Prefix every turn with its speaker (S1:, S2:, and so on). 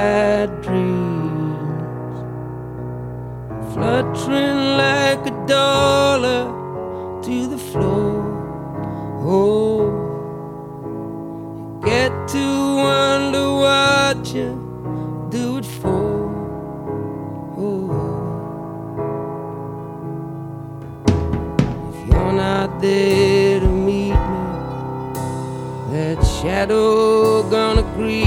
S1: bad dreams, fluttering like a dollar to the floor. Oh, you get to wonder what you do it for. Oh, if you're not there to meet me, that shadow gonna grieve